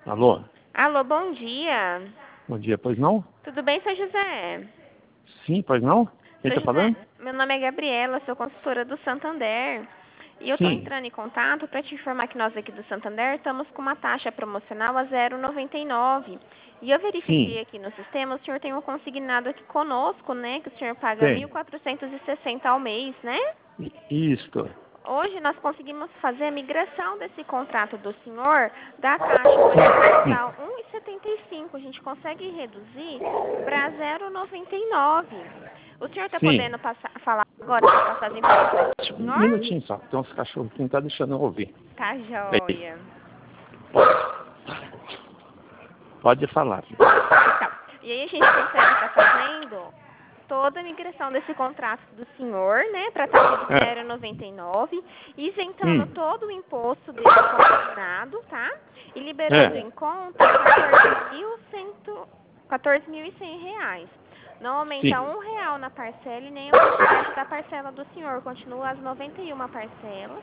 Alô? Alô, bom dia. Bom dia, pois não? Tudo bem, seu José? Sim, pois não? Quem Seu tá José, falando? meu nome é Gabriela, sou consultora do Santander. E eu estou Sim, entrando em contato para te informar que nós aqui do Santander estamos com uma taxa promocional a 0,99. E eu verifiquei sim, aqui no sistema, o senhor tem um consignado aqui conosco, né? Que o senhor paga tem. 1.460 ao mês, né? Isto. Hoje nós conseguimos fazer a migração desse contrato do senhor da taxa original 1,75. A gente consegue reduzir para 0,99. O senhor está Sim. podendo falar agora para passar as informações para o Um senhor? minutinho só. Tem uns cachorros que não tá deixando eu ouvir. Tá Peraí. joia. Pode falar. Então, e aí a gente consegue estar fazendo toda a migração desse contrato do senhor, né, para a taxa de É. 0,99, isentando Hum. todo o imposto desse consignado, tá? E liberando É. em conta R$ 14.100. Não aumenta Sim. R$ 1 na parcela e nem a quantidade da parcela do senhor. Continua as 91 parcelas,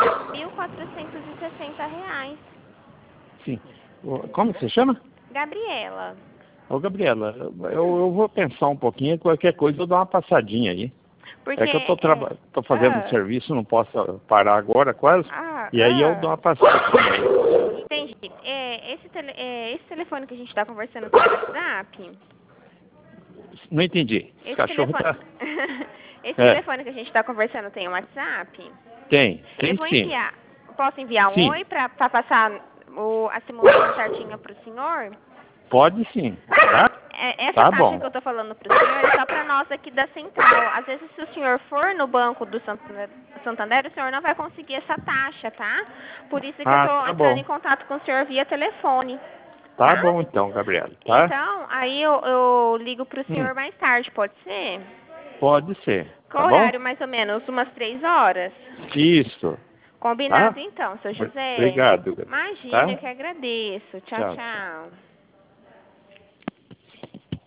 R$ 1.460. Sim. Como que você chama? Gabriela. Ô, Gabriela, eu vou pensar um pouquinho. Qualquer coisa eu dou uma passadinha aí. É Porque que eu tô fazendo um serviço, não posso parar agora quase. E aí eu dou uma passadinha aí. entendi. Esse telefone que a gente está conversando tem WhatsApp? Não entendi. Esse Esse cachorro telefone. tá... Esse É. telefone que a gente está conversando tem WhatsApp? Tem Eu vou sim. enviar. Posso enviar um Sim, oi para passar a simulação certinha para o senhor? pode sim. Tá? Essa Tá taxa bom. que eu estou falando para o senhor é só para nós aqui da central. Às vezes, se o senhor for no banco do Santander, o senhor não vai conseguir essa taxa, tá? Por isso que eu Ah, estou tá entrando bom. em contato com o senhor via telefone, Tá tá? bom então, Gabriela, tá? Então, aí eu ligo para o Hum, senhor mais tarde, pode ser? pode ser, tá Qual bom? horário, mais ou menos? Umas 3 horas? Isso, Combinado tá? então, seu José. Obrigado, Gabriela, Imagina, eu tá? que agradeço. Tchau, Tchau, tchau. tchau.